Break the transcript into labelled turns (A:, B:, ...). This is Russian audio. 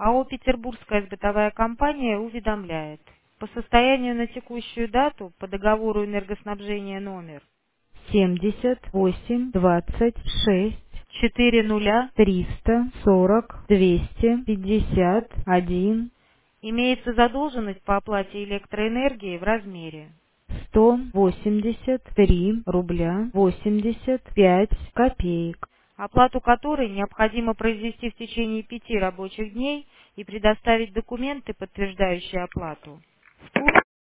A: АО «Петербургская сбытовая компания» уведомляет. По состоянию на текущую дату по договору энергоснабжения номер 7826 40 340 251 имеется задолженность по оплате электроэнергии в размере 183 рубля 85 копеек, оплату которой необходимо произвести в течение 5 рабочих дней и предоставить документы, подтверждающие оплату.